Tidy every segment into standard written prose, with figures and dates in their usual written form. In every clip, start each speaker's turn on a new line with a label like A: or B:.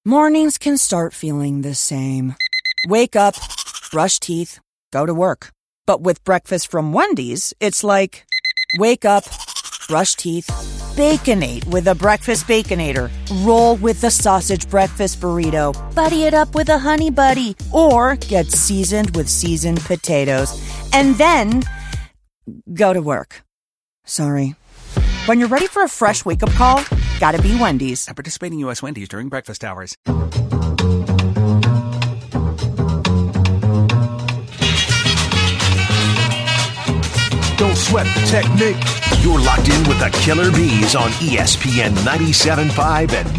A: Mornings can start feeling the same. Wake up, brush teeth, go to work. But with breakfast from Wendy's, it's like, wake up, brush teeth, Baconate with a breakfast Baconator. Roll with the sausage breakfast burrito. Buddy it up with a Honey Buddy. Or get seasoned with seasoned potatoes. And then, go to work. Sorry. When you're ready for a fresh wake-up call, gotta be Wendy's.
B: At participating U.S. Wendy's during breakfast hours.
C: Don't sweat the technique. You're locked in with the Killer Bees on ESPN 97.5 and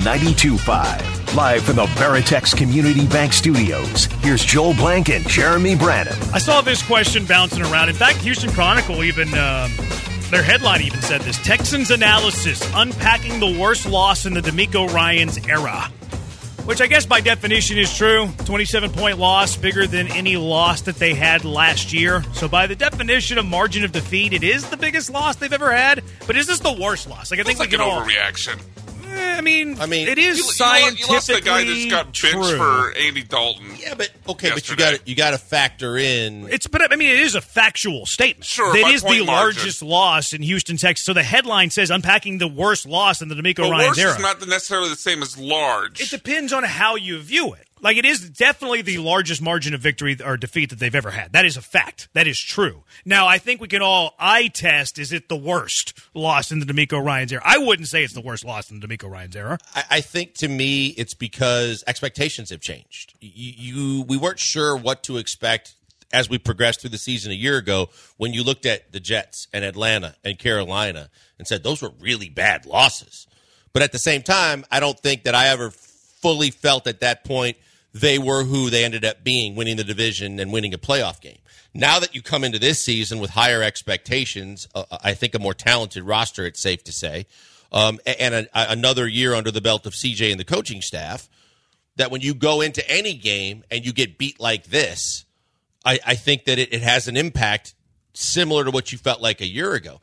C: 92.5. Live from the Veritex Community Bank Studios, here's Joel Blank and Jeremy Branham.
D: I saw this question bouncing around. In fact, Houston Chronicle even, their headline even said this. Texans analysis, unpacking the worst loss in the D'Amico Ryans era. Which I guess by definition is true. 27-point loss, bigger than any loss that they had last year. So by the definition of margin of defeat, it is the biggest loss they've ever had. But is this the worst loss? Like I think
E: it's like an overreaction.
D: I mean, it is scientifically
E: you lost the guy that's got benched for Andy Dalton.
F: Yeah, but you got to factor in.
D: It is a factual statement.
E: Sure,
D: it is the
E: margin.
D: largest loss in Houston, Texas. So the headline says unpacking the worst loss in the D'Amico Ryans era.
E: Worst is not necessarily the same as large.
D: It depends on how you view it. Like, it is definitely the largest margin of victory or defeat that they've ever had. That is a fact. That is true. Now, I think we can all eye test, is it the worst loss in the D'Amico Ryans era? I wouldn't say it's the worst loss in the D'Amico Ryans era.
F: I think, to me, it's because expectations have changed. We weren't sure what to expect as we progressed through the season a year ago when you looked at the Jets and Atlanta and Carolina and said those were really bad losses. But at the same time, I don't think that I ever fully felt at that point they were who they ended up being, winning the division and winning a playoff game. Now that you come into this season with higher expectations, I think a more talented roster, it's safe to say, and another year under the belt of CJ and the coaching staff, that when you go into any game and you get beat like this, I think that it has an impact similar to what you felt like a year ago.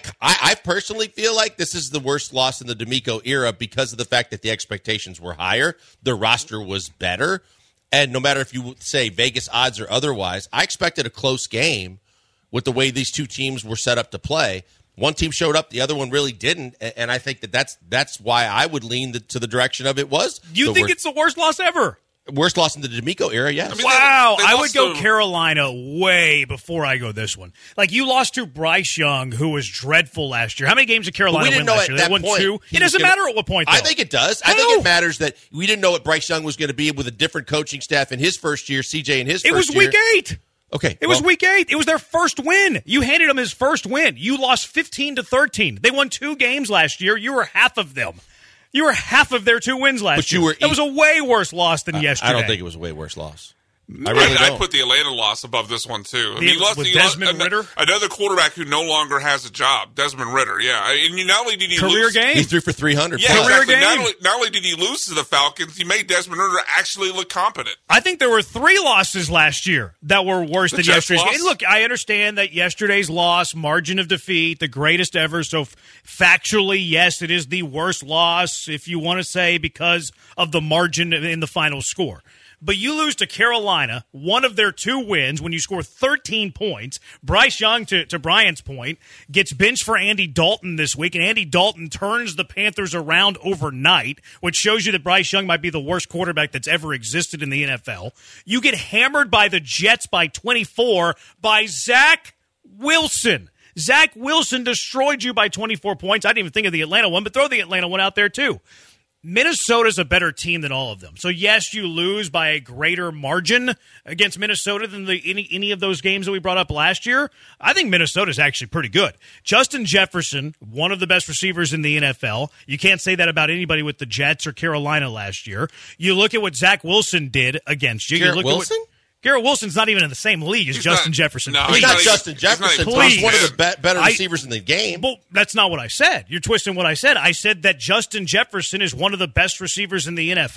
F: I personally feel like this is the worst loss in the D'Amico era because of the fact that the expectations were higher, the roster was better, and no matter if you say Vegas odds or otherwise, I expected a close game with the way these two teams were set up to play. One team showed up, the other one really didn't, and I think that's why I would lean to the direction of it was.
D: You think it's the worst loss ever?
F: Worst loss in the D'Amico era, yes.
D: I mean, wow, I would go Carolina way before I go this one. Like, you lost to Bryce Young, who was dreadful last year. How many games did Carolina win last year? They won 2. It doesn't matter at what point, though.
F: I think it does. I think it matters that we didn't know what Bryce Young was going to be with a different coaching staff in his first year, CJ in his first year.
D: It was week 8.
F: Okay.
D: It was week 8. It was their first win. You handed him his first win. You lost 15-13. They won 2 games last year. You were half of them. You were half of their 2 wins last year. That was a way worse loss than yesterday.
F: I don't think it was a way worse loss.
E: I put the Atlanta loss above this one, too.
D: With Desmond Ritter?
E: Another quarterback who no longer has a job, Desmond Ritter, yeah. And not only did he
D: career
E: lose...
D: game?
F: He threw for 300.
E: Yeah,
D: career
E: exactly.
D: game?
E: Not only did he lose to the Falcons, he made Desmond Ritter actually look competent.
D: I think there were 3 losses last year that were worse than yesterday's
E: loss?
D: game. Look, I understand that yesterday's loss, margin of defeat, the greatest ever, so factually, yes, it is the worst loss, if you want to say, because of the margin in the final score. But you lose to Carolina, one of their 2 wins, when you score 13 points. Bryce Young, to Brian's point, gets benched for Andy Dalton this week, and Andy Dalton turns the Panthers around overnight, which shows you that Bryce Young might be the worst quarterback that's ever existed in the NFL. You get hammered by the Jets by 24 by Zach Wilson. Zach Wilson destroyed you by 24 points. I didn't even think of the Atlanta one, but throw the Atlanta one out there too. Minnesota's a better team than all of them. So, yes, you lose by a greater margin against Minnesota than any of those games that we brought up last year. I think Minnesota's actually pretty good. Justin Jefferson, one of the best receivers in the NFL. You can't say that about anybody with the Jets or Carolina last year. You look at what Zach Wilson did against you.
F: Garrett Wilson?
D: Garrett Wilson's not even in the same league as Justin Jefferson.
E: No,
F: he's not Justin Jefferson. He's one of the better receivers in the game.
D: Well, that's not what I said. You're twisting what I said. I said that Justin Jefferson is one of the best receivers in the NFL.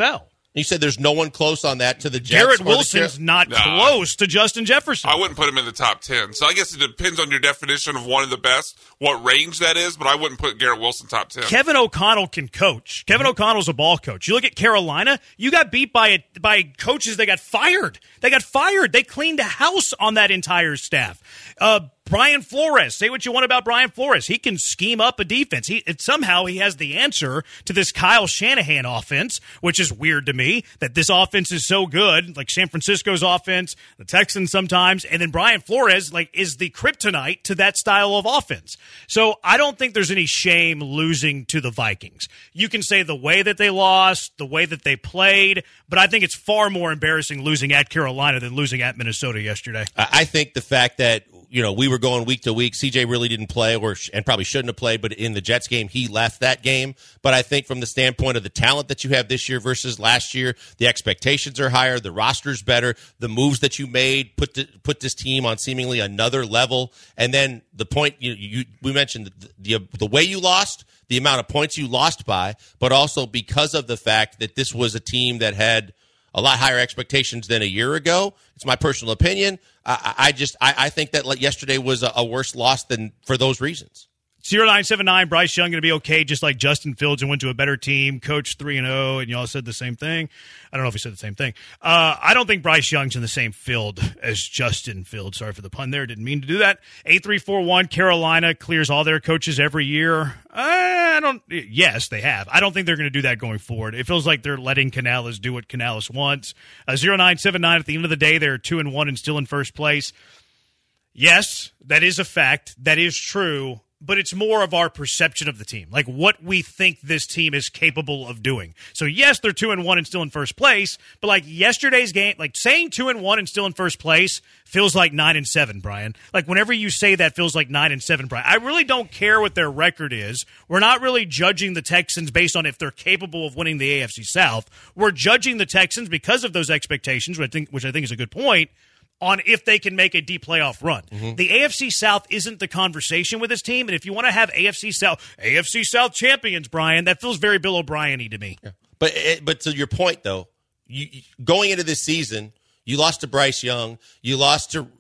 F: You said there's no one close on that to the Jets.
D: Garrett Wilson's not close to Justin Jefferson.
E: I wouldn't put him in the top 10. So I guess it depends on your definition of one of the best, what range that is, but I wouldn't put Garrett Wilson top 10.
D: Kevin O'Connell can coach. Kevin O'Connell's a ball coach. You look at Carolina, you got beat by coaches that got fired. They cleaned a house on that entire staff. Brian Flores, say what you want about Brian Flores. He can scheme up a defense. Somehow he has the answer to this Kyle Shanahan offense, which is weird to me that this offense is so good, like San Francisco's offense, the Texans sometimes, and then Brian Flores is the kryptonite to that style of offense. So I don't think there's any shame losing to the Vikings. You can say the way that they lost, the way that they played, but I think it's far more embarrassing losing at Carolina than losing at Minnesota yesterday.
F: I think the fact that we were going week to week. CJ really didn't play and probably shouldn't have played, but in the Jets game, he left that game. But I think from the standpoint of the talent that you have this year versus last year, the expectations are higher, the roster's better, the moves that you made put this team on seemingly another level. And then the point we mentioned, the way you lost, the amount of points you lost by, but also because of the fact that this was a team that had a lot higher expectations than a year ago. It's my personal opinion. I think that yesterday was a worse loss than for those reasons.
D: 0979, Bryce Young going to be okay, just like Justin Fields, and went to a better team, coached 3-0, and y'all said the same thing. I don't know if he said the same thing. I don't think Bryce Young's in the same field as Justin Fields. Sorry for the pun there. Didn't mean to do that. 8341, Carolina clears all their coaches every year. Yes, they have. I don't think they're going to do that going forward. It feels like they're letting Canales do what Canales wants. 0979, at the end of the day, they're 2-1 and still in first place. Yes, that is a fact. That is true. But it's more of our perception of the team, like what we think this team is capable of doing. So, yes, they're 2-1 and still in first place, but like yesterday's game, like saying 2-1 and still in first place feels like 9-7, Brian. Like whenever you say that feels like 9-7, Brian. I really don't care what their record is. We're not really judging the Texans based on if they're capable of winning the AFC South. We're judging the Texans because of those expectations, which I think is a good point, on if they can make a deep playoff run. Mm-hmm. The AFC South isn't the conversation with this team, and if you want to have AFC South champions, Brian, that feels very Bill O'Brien-y to me.
F: Yeah. But to your point, though, going into this season, you lost to Bryce Young, you lost to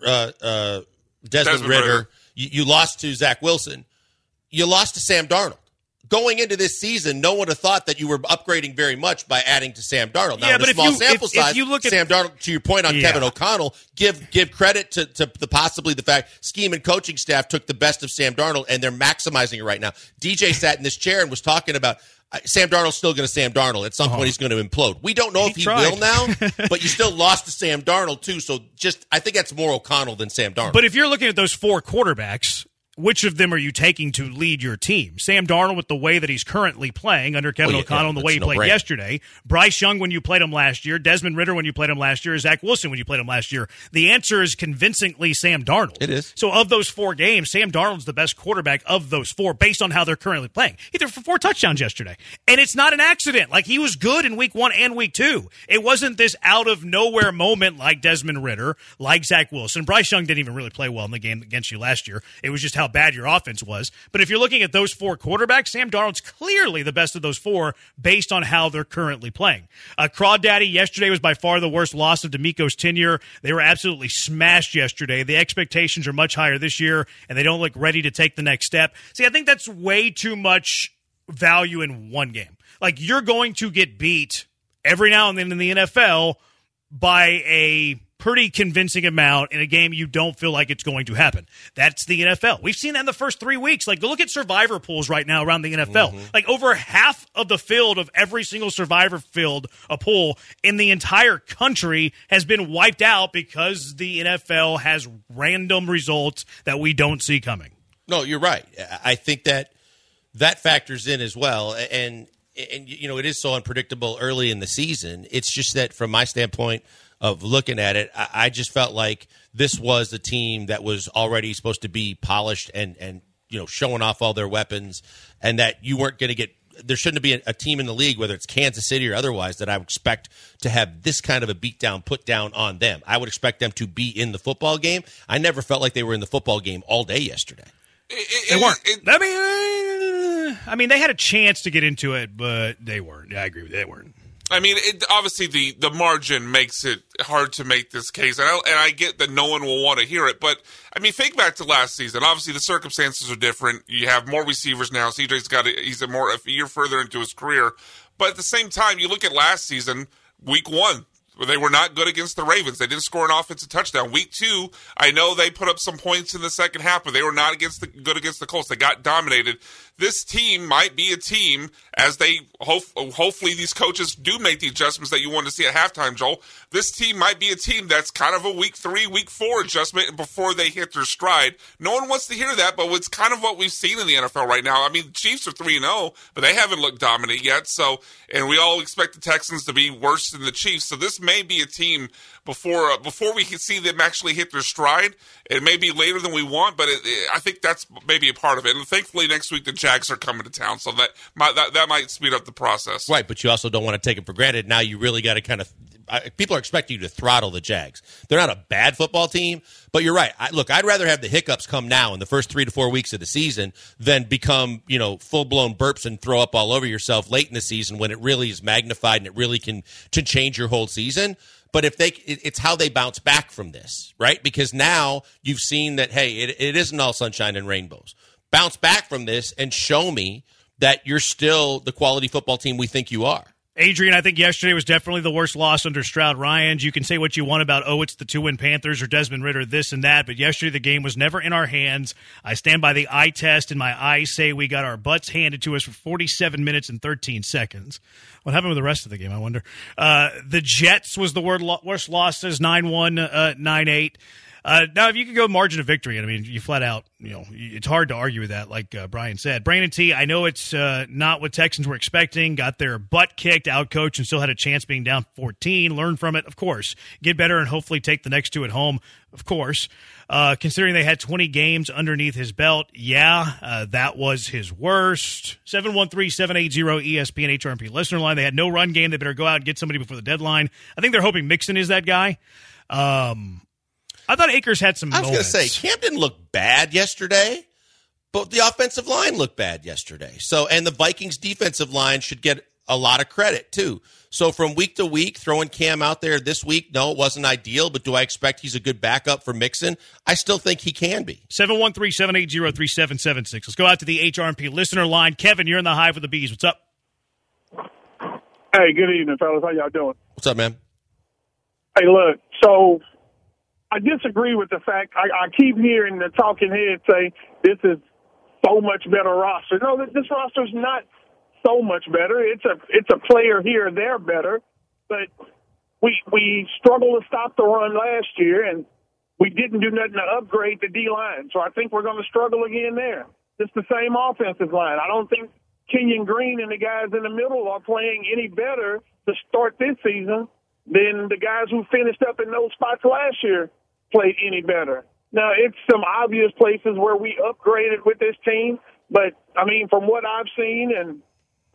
F: Desmond Ridder, you lost to Zach Wilson, you lost to Sam Darnold. Going into this season, no one would have thought that you were upgrading very much by adding to Sam Darnold. Now,
D: yeah,
F: in a small sample size, you look at Sam Darnold, to your point on Kevin O'Connell, give credit to possibly the fact scheme and coaching staff took the best of Sam Darnold, and they're maximizing it right now. DJ sat in this chair and was talking about Sam Darnold's still going to Sam Darnold. At some point, he's going to implode. We don't know if he will now, but you still lost to Sam Darnold, too. So I think that's more O'Connell than Sam Darnold.
D: But if you're looking at those four quarterbacks, which of them are you taking to lead your team? Sam Darnold with the way that he's currently playing under Kevin O'Connell and the way he played yesterday. Bryce Young when you played him last year. Desmond Ridder when you played him last year. Zach Wilson when you played him last year. The answer is convincingly Sam Darnold.
F: It is.
D: So of those four games, Sam Darnold's the best quarterback of those four based on how they're currently playing. He threw for 4 touchdowns yesterday. And it's not an accident. Like, he was good in week 1 and week 2. It wasn't this out-of-nowhere moment like Desmond Ridder, like Zach Wilson. Bryce Young didn't even really play well in the game against you last year. It was just how bad your offense was. But if you're looking at those four quarterbacks, Sam Darnold's clearly the best of those four based on how they're currently playing. Crawdaddy yesterday was by far the worst loss of D'Amico's tenure. They were absolutely smashed yesterday. The expectations are much higher this year, and they don't look ready to take the next step. See, I think that's way too much value in one game. Like, you're going to get beat every now and then in the NFL by a pretty convincing amount in a game you don't feel like it's going to happen. That's the NFL. We've seen that in the first 3 weeks. Like, look at survivor pools right now around the NFL. Mm-hmm. Like, over half of the field of every single survivor field, a pool in the entire country has been wiped out because the NFL has random results that we don't see coming.
F: No, you're right. I think that factors in as well. And you know, it is so unpredictable early in the season. It's just that from my standpoint of looking at it, I just felt like this was a team that was already supposed to be polished and you know, showing off all their weapons, and that you weren't going to get – there shouldn't be a team in the league, whether it's Kansas City or otherwise, that I would expect to have this kind of a beatdown put down on them. I would expect them to be in the football game. I never felt like they were in the football game all day yesterday.
D: They weren't. I mean, they had a chance to get into it, but they weren't. Yeah, I agree with you. They weren't.
E: I mean, obviously the margin makes it hard to make this case, and I get that no one will want to hear it. But I mean, think back to last season. Obviously, the circumstances are different. You have more receivers now. CJ's he's a year further into his career. But at the same time, you look at last season, week 1. They were not good against the Ravens. They didn't score an offensive touchdown. Week 2, I know they put up some points in the second half, but they were not good against the Colts. They got dominated. This team might be a team, as they hopefully these coaches do make the adjustments that you want to see at halftime, Joel. This team might be a team that's kind of a week 3, week 4 adjustment before they hit their stride. No one wants to hear that, but it's kind of what we've seen in the NFL right now. I mean, the Chiefs are 3-0, but they haven't looked dominant yet. So, and we all expect the Texans to be worse than the Chiefs. So this may be a team before we can see them actually hit their stride. It may be later than we want, but I think that's maybe a part of it. And thankfully, next week the Jags are coming to town, so that might speed up the process.
F: Right, but you also don't want to take it for granted. Now you really got to kind of people are expecting you to throttle the Jags. They're not a bad football team, but you're right. I'd rather have the hiccups come now in the first 3 to 4 weeks of the season than become, full-blown burps and throw up all over yourself late in the season when it really is magnified and it really can change your whole season. But it's how they bounce back from this, right? Because now you've seen that, hey, it isn't all sunshine and rainbows. Bounce back from this and show me that you're still the quality football team we think you are.
D: Adrian, I think yesterday was definitely the worst loss under Stroud-Ryans. You can say what you want about, it's the 2-win Panthers or Desmond Ridder, this and that, but yesterday the game was never in our hands. I stand by the eye test, and my eyes say we got our butts handed to us for 47 minutes and 13 seconds. What happened with the rest of the game, I wonder? The Jets was the worst losses, 9-1, 9-8. Now, if you could go margin of victory, I mean, you flat out, it's hard to argue with that, like Brian said. Brandon T., I know it's not what Texans were expecting, got their butt kicked, outcoached, and still had a chance being down 14. Learn from it, of course. Get better and hopefully take the next 2 at home, of course. Considering they had 20 games underneath his belt, that was his worst. 713-780-ESPN HRMP listener line. They had no run game. They better go out and get somebody before the deadline. I think they're hoping Mixon is that guy. I thought Akers had some moments.
F: I was going to say, Cam didn't look bad yesterday, but the offensive line looked bad yesterday. And the Vikings defensive line should get a lot of credit, too. So from week to week, throwing Cam out there this week, no, it wasn't ideal, but do I expect he's a good backup for Mixon? I still think he can be.
D: 713-780-3776. Let's go out to the HRMP listener line. Kevin, you're in the Hive with the Bees. What's up?
G: Hey, good evening, fellas. How y'all doing?
F: What's up, man?
G: Hey, look, so I disagree with the fact I keep hearing the talking head say this is so much better roster. No, this roster's not so much better. It's a player here or there better, but we struggled to stop the run last year, and we didn't do nothing to upgrade the D-line. So I think we're going to struggle again there. It's the same offensive line. I don't think Kenyon Green and the guys in the middle are playing any better to start this season than the guys who finished up in those spots last year played any better. Now, it's some obvious places where we upgraded with this team, but, I mean, from what I've seen and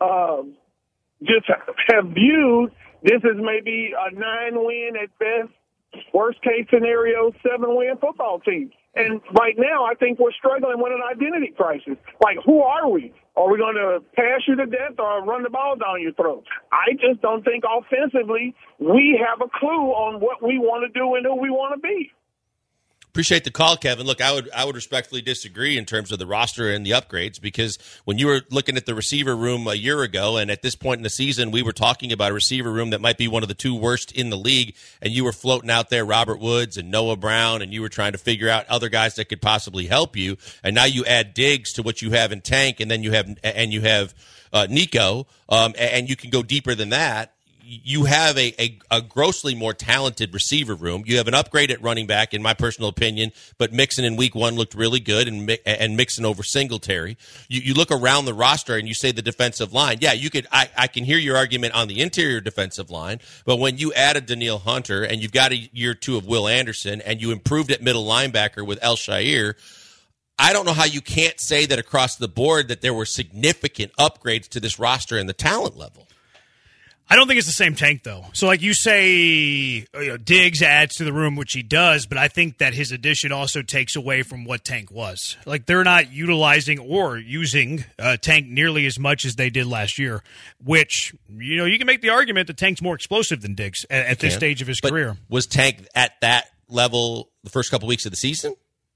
G: just have viewed, this is maybe a 9-win at best, worst-case scenario, 7-win football team. And right now, I think we're struggling with an identity crisis. Like, who are we? Are we going to pass you to death or run the ball down your throat? I just don't think offensively we have a clue on what we want to do and who we want to be.
F: Appreciate the call, Kevin. Look, I would respectfully disagree in terms of the roster and the upgrades, because when you were looking at the receiver room a year ago, and at this point in the season, we were talking about a receiver room that might be one of the 2 worst in the league, and you were floating out there Robert Woods and Noah Brown, and you were trying to figure out other guys that could possibly help you, and now you add Diggs to what you have in Tank, and then you have Nico, and you can go deeper than that. You have a grossly more talented receiver room. You have an upgrade at running back, in my personal opinion, but Mixon in week 1 looked really good, and Mixon over Singletary. You look around the roster and you say the defensive line. Yeah, you could. I can hear your argument on the interior defensive line, but when you add a Danielle Hunter and you've got a year 2 of Will Anderson and you improved at middle linebacker with El Shair, I don't know how you can't say that across the board that there were significant upgrades to this roster and the talent level.
D: I don't think it's the same Tank, though. So, like you say, Diggs adds to the room, which he does, but I think that his addition also takes away from what Tank was. Like, they're not utilizing or using Tank nearly as much as they did last year, which, you can make the argument that Tank's more explosive than Diggs at this stage of his career.
F: Was Tank at that level the first couple weeks of the season?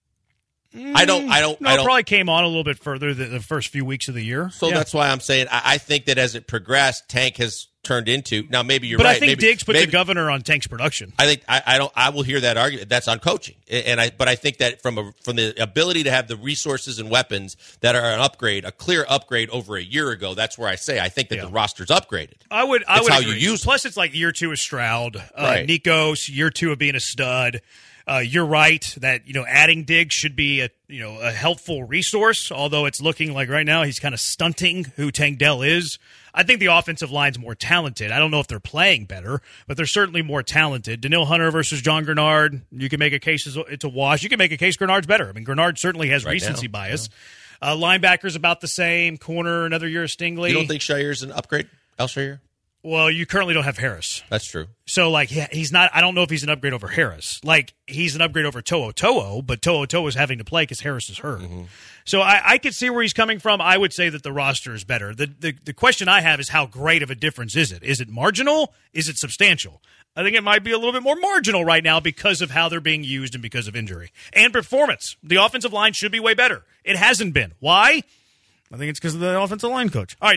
F: I don't.
D: Probably came on a little bit further the first few weeks of the year.
F: So that's why I'm saying I think that as it progressed, Tank has turned into. Now maybe you're right.
D: But I think Diggs put the governor on Tank's production.
F: I think I will hear that argument. That's on coaching, but I think that from the ability to have the resources and weapons that are an upgrade, a clear upgrade over a year ago. That's where I say I think that the roster's upgraded.
D: I would
F: how
D: agree.
F: You use.
D: Plus, it's like year 2 of Stroud,
F: right.
D: Nikos, year 2 of being a stud. You're right that adding Diggs should be a helpful resource. Although it's looking like right now he's kind of stunting who Tank Dell is. I think the offensive line's more talented. I don't know if they're playing better, but they're certainly more talented. Daniil Hunter versus John Grenard. You can make a case it's a wash. You can make a case Grenard's better. I mean, Grenard certainly has recency bias. Yeah. Linebacker's about the same. Corner, another year of Stingley.
F: You don't think Shire's an upgrade, Al Shire?
D: Well, you currently don't have Harris.
F: That's true.
D: So, he's not – I don't know if he's an upgrade over Harris. He's an upgrade over To'o, but To'o is having to play because Harris is hurt. Mm-hmm. So, I could see where he's coming from. I would say that the roster is better. The question I have is how great of a difference is it? Is it marginal? Is it substantial? I think it might be a little bit more marginal right now because of how they're being used and because of injury. And performance. The offensive line should be way better. It hasn't been. Why? I think it's because of the offensive line coach. All right,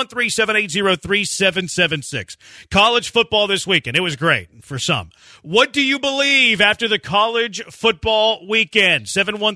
D: 713-780-3776. College football this weekend. It was great for some. What do you believe after the college football weekend?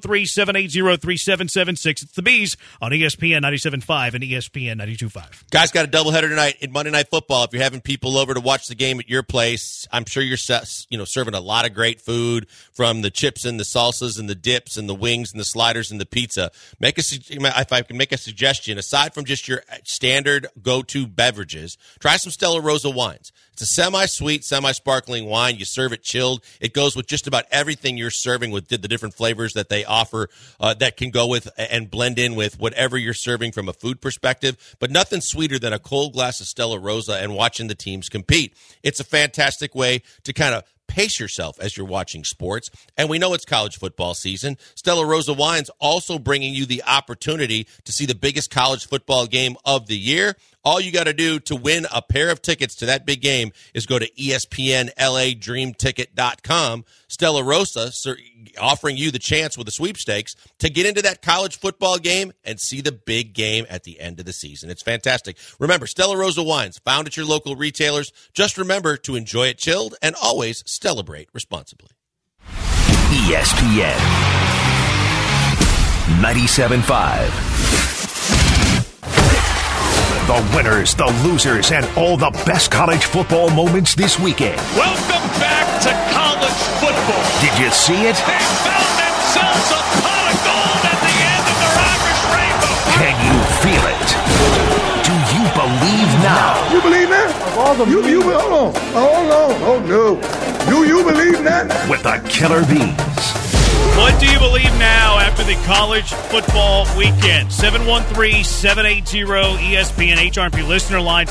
D: 713-780-3776. It's the Bees on ESPN 97.5 and ESPN 92.5.
F: Guys, got a doubleheader tonight in Monday Night Football. If you're having people over to watch the game at your place, I'm sure you're serving a lot of great food, from the chips and the salsas and the dips and the wings and the sliders and the pizza. If I can make a suggestion, aside from just your standard go-to beverages, try some Stella Rosa wines. It's a semi-sweet, semi-sparkling wine. You serve it chilled. It goes with just about everything you're serving with the different flavors that they offer that can go with and blend in with whatever you're serving from a food perspective. But nothing sweeter than a cold glass of Stella Rosa and watching the teams compete. It's a fantastic way to kind of pace yourself as you're watching sports. And we know it's college football season. Stella Rosa Wine's also bringing you the opportunity to see the biggest college football game of the year. All you got to do to win a pair of tickets to that big game is go to ESPNLADreamTicket.com. Stella Rosa offering you the chance with the sweepstakes to get into that college football game and see the big game at the end of the season. It's fantastic. Remember, Stella Rosa Wines, found at your local retailers. Just remember to enjoy it chilled and always celebrate responsibly.
C: ESPN 97.5. The winners, the losers, and all the best college football moments this weekend.
H: Welcome back to college football.
C: Did you see it?
H: They found themselves a pot of gold at the end of their Irish rainbow.
C: Can you feel it? Do you believe now?
I: You believe that? Hold on. Oh, no. Do you believe that?
C: With the Killer Bees.
D: What do you believe now after the college football weekend? 713-780-ESPN HRP listener line,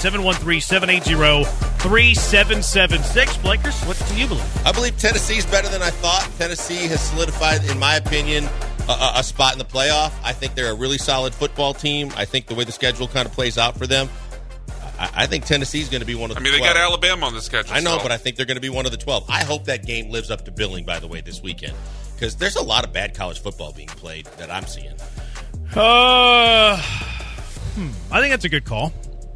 D: 713-780-3776. Blakers, what do you believe?
F: I believe Tennessee's better than I thought. Tennessee has solidified, in my opinion, a spot in the playoff. I think they're a really solid football team. I think the way the schedule kind of plays out for them, I think Tennessee's going to be one of the 12.
E: They got Alabama on the schedule.
F: I know, but I think they're going to be one of the 12. I hope that game lives up to billing, by the way, this weekend. Because there's a lot of bad college football being played that I'm seeing.
D: I think that's a good call.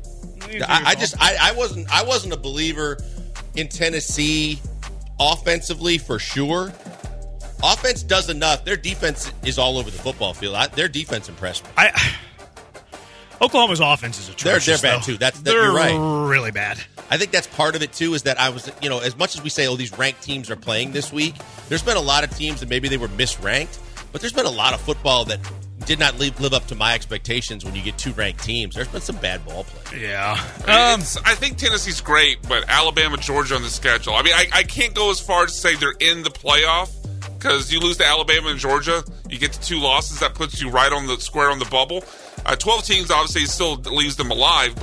F: I wasn't a believer in Tennessee offensively for sure. Offense does enough. Their defense is all over the football field. Their defense impressed me.
D: Oklahoma's offense is atrocious.
F: They're bad too.
D: They're
F: you're right.
D: Really bad.
F: I think that's part of it too. Is that I was, as much as we say, these ranked teams are playing this week. There's been a lot of teams that maybe they were misranked, but there's been a lot of football that did not live up to my expectations. When you get two ranked teams, there's been some bad ball play.
D: Yeah.
E: I think Tennessee's great, but Alabama, Georgia on the schedule. I mean, I can't go as far as to say they're in the playoff. Because you lose to Alabama and Georgia, you get to 2 losses. That puts you right on the square on the bubble. 12 teams obviously still leaves them alive, but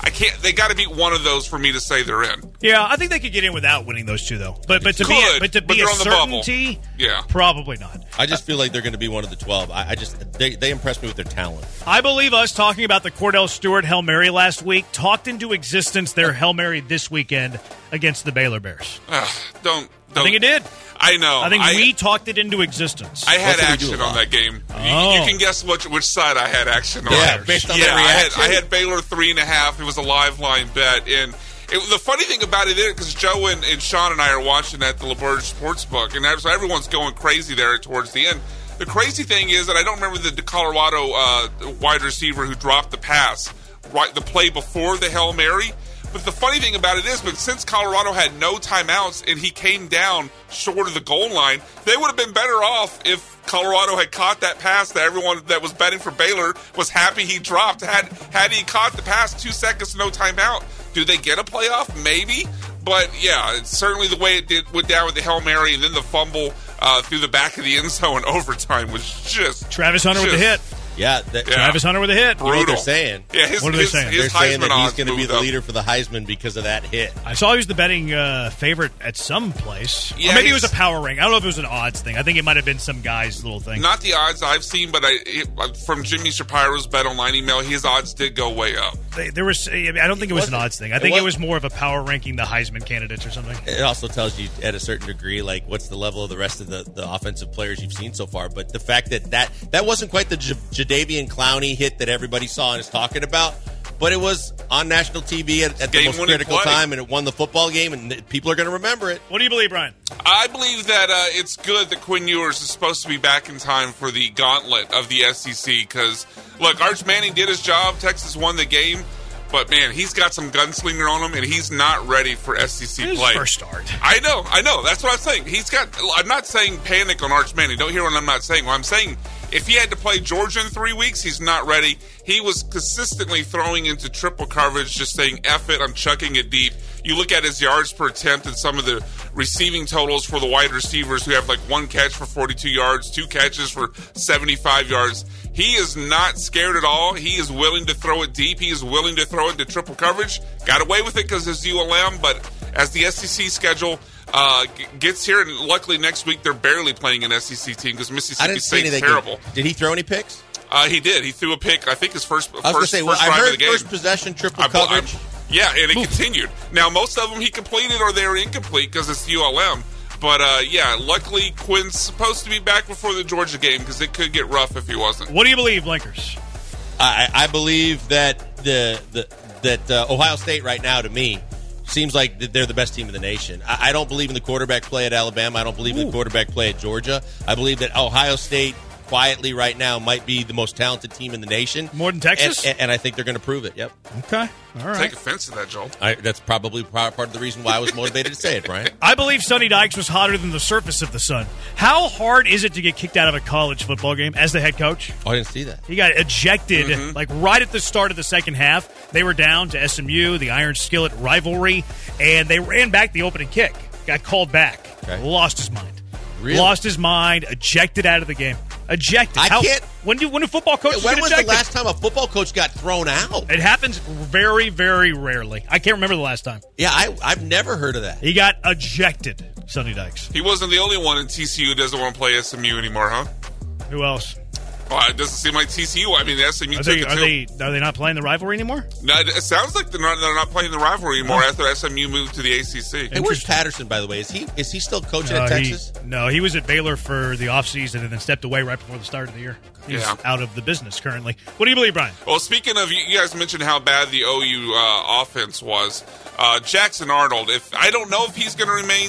E: They got to beat one of those for me to say they're in.
D: Yeah, I think they could get in without winning those two, though. But to be
E: they're
D: a
E: on the bubble.
D: certainty,
E: Yeah.
D: probably not.
F: I just feel like they're going to be one of the 12. They impressed me with their talent.
D: I believe us talking about the Cordell Stewart Hail Mary last week talked into existence their Hail Mary this weekend against the Baylor Bears.
E: Don't.
D: I think it did.
E: I know.
D: I think we talked it into existence.
E: I had
F: What did we
E: action
F: do
E: on that game.
D: Oh.
E: You can guess which side I had action on.
F: Yeah, based on their reaction.
E: I had Baylor 3.5. It was a live line bet, and the funny thing about it is because Joe and Sean and I are watching at the LaBerge Sportsbook, and so everyone's going crazy there towards the end. The crazy thing is that I don't remember the Colorado wide receiver who dropped the pass, right, the play before the Hail Mary. But the funny thing about it is, but since Colorado had no timeouts and he came down short of the goal line, they would have been better off if Colorado had caught that pass that everyone that was betting for Baylor was happy he dropped. Had he caught the pass, 2 seconds, no timeout, do they get a playoff? Maybe. But, yeah, it's certainly the way it went down with the Hail Mary and then the fumble through the back of the end zone in overtime was just...
D: Travis Hunter with the hit.
F: Yeah,
D: Travis Hunter with a hit.
F: You know what they're saying?
E: Yeah,
D: what are they saying?
F: They're saying
E: Heisman
F: that he's going to be the
E: up.
F: leader for the Heisman because of that hit.
D: I saw he was the betting favorite at some place.
E: Yeah,
D: or maybe it was a power rank. I don't know if it was an odds thing. I think it might have been some guy's little thing.
E: Not the odds I've seen, but from Jimmy Shapiro's Bet Online email, his odds did go way up.
D: There was. I don't think it was an odds thing. I think it was more of a power ranking the Heisman candidates or something.
F: It also tells you at a certain degree, like, what's the level of the rest of the offensive players you've seen so far. But the fact that wasn't quite the Jadeveon Clowney hit that everybody saw and is talking about, but it was on national TV at the most critical time, and it won the football game, and people are going to remember it.
D: What do you believe, Brian?
E: I believe that it's good that Quinn Ewers is supposed to be back in time for the gauntlet of the SEC because, look, Arch Manning did his job. Texas won the game. But, man, he's got some gunslinger on him, and he's not ready for SEC play.
D: First start.
E: I know. That's what I'm saying. I'm not saying panic on Arch Manning. Don't hear what I'm not saying. What I'm saying, if he had to play Georgia in 3 weeks, he's not ready. He was consistently throwing into triple coverage, just saying, F it, I'm chucking it deep. You look at his yards per attempt and some of the receiving totals for the wide receivers who have like one catch for 42 yards, 2 catches for 75 yards. He is not scared at all. He is willing to throw it deep. He is willing to throw it into triple coverage. Got away with it because it's ULM, but as the SEC schedule gets here, and luckily next week they're barely playing an SEC team because Mississippi State's terrible.
F: Did he throw any picks?
E: He did. He threw a pick. I think his first
F: I was going to say,
E: first
F: I
E: drive
F: heard
E: of the game.
F: first possession triple coverage.
E: Yeah, and it continued. Now, most of them he completed or they were incomplete because it's ULM. But, yeah, luckily Quinn's supposed to be back before the Georgia game because it could get rough if he wasn't.
D: What do you believe, Lakers?
F: I believe that Ohio State right now, to me, seems like they're the best team in the nation. I don't believe in the quarterback play at Alabama. I don't believe in the quarterback play at Georgia. I believe that Ohio State quietly right now might be the most talented team in the nation.
D: More than Texas?
F: And I think they're going to prove it, yep.
D: Okay. All right.
E: Take offense to that, Joel.
F: That's probably part of the reason why I was motivated to say it, Brian.
D: I believe Sonny Dykes was hotter than the surface of the sun. How hard is it to get kicked out of a college football game as the head coach?
F: Oh, I didn't see that.
D: He got ejected like right at the start of the second half. They were down to SMU, the Iron Skillet rivalry, and they ran back the opening kick. Got called back.
F: Okay.
D: Lost his mind.
F: Really?
D: Lost his mind. Ejected out of the game. Ejected.
F: I can't.
D: When do football coaches
F: When
D: get
F: was
D: ejected?
F: the last time a football coach got thrown out?
D: It happens very, very rarely. I can't remember the last time.
F: Yeah, I've never heard of that.
D: He got ejected, Sonny Dykes.
E: He wasn't the only one in TCU who doesn't want to play SMU anymore, huh?
D: Who else?
E: Well, it doesn't seem like TCU. I mean, the SMU
D: Are
E: took it too.
D: they not playing the rivalry anymore?
E: No, it sounds like they're not playing the rivalry anymore after SMU moved to the ACC.
F: Hey, where's Patterson, by the way? Is he still coaching at Texas?
D: He was at Baylor for the offseason and then stepped away right before the start of the year. He's out of the business currently. What do you believe, Brian?
E: Well, speaking of, you guys mentioned how bad the OU offense was. Jackson Arnold, I don't know if he's going to remain